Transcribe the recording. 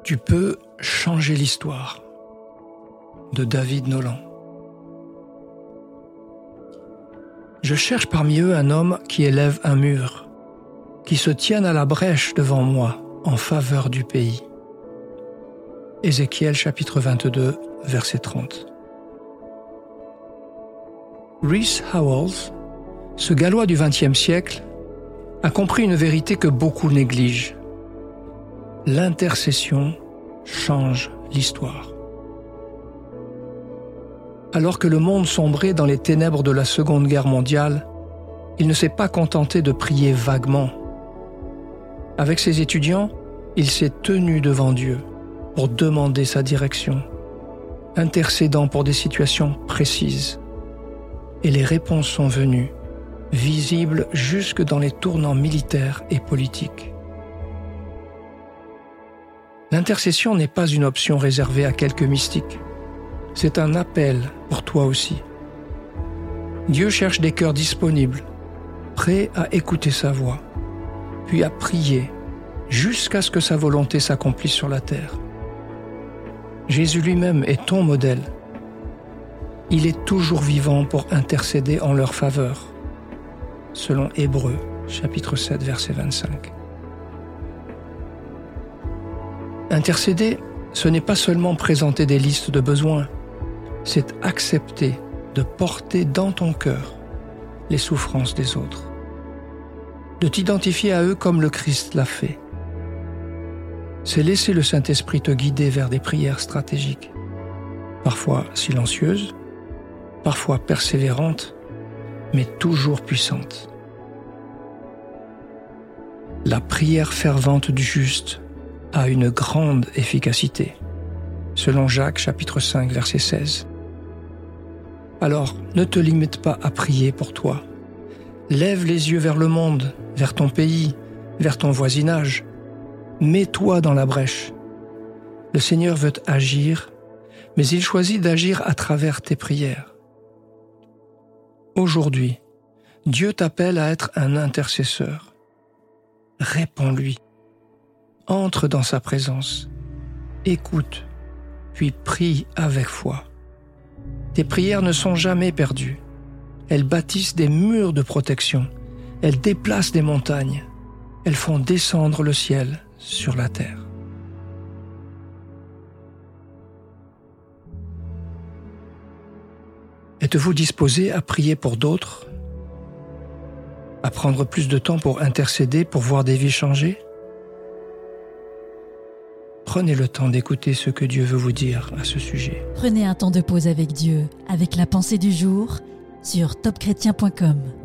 Tu peux changer l'histoire de David Nolan. Je cherche parmi eux un homme qui élève un mur, qui se tienne à la brèche devant moi en faveur du pays. Ézéchiel chapitre 22, verset 30. Rees Howells, ce Gallois du XXe siècle, a compris une vérité que beaucoup négligent. L'intercession change l'histoire. Alors que le monde sombrait dans les ténèbres de la Seconde Guerre mondiale, il ne s'est pas contenté de prier vaguement. Avec ses étudiants, il s'est tenu devant Dieu pour demander sa direction, intercédant pour des situations précises. Et les réponses sont venues, visibles jusque dans les tournants militaires et politiques. L'intercession n'est pas une option réservée à quelques mystiques. C'est un appel pour toi aussi. Dieu cherche des cœurs disponibles, prêts à écouter sa voix, puis à prier jusqu'à ce que sa volonté s'accomplisse sur la terre. Jésus lui-même est ton modèle. Il est toujours vivant pour intercéder en leur faveur, selon Hébreux, chapitre 7, verset 25. Intercéder, ce n'est pas seulement présenter des listes de besoins, c'est accepter de porter dans ton cœur les souffrances des autres, de t'identifier à eux comme le Christ l'a fait. C'est laisser le Saint-Esprit te guider vers des prières stratégiques, parfois silencieuses, parfois persévérantes, mais toujours puissantes. La prière fervente du juste a une grande efficacité, selon Jacques chapitre 5 verset 16. Alors, ne te limite pas à prier pour toi. Lève les yeux vers le monde, vers ton pays, vers ton voisinage. Mets-toi dans la brèche. Le Seigneur veut agir, mais il choisit d'agir à travers tes prières. Aujourd'hui, Dieu t'appelle à être un intercesseur. Réponds-lui. Entre dans sa présence. Écoute, puis prie avec foi. Tes prières ne sont jamais perdues. Elles bâtissent des murs de protection. Elles déplacent des montagnes. Elles font descendre le ciel sur la terre. Êtes-vous disposé à prier pour d'autres? À prendre plus de temps pour intercéder, pour voir des vies changer? Prenez le temps d'écouter ce que Dieu veut vous dire à ce sujet. Prenez un temps de pause avec Dieu, avec la pensée du jour, sur topchrétien.com.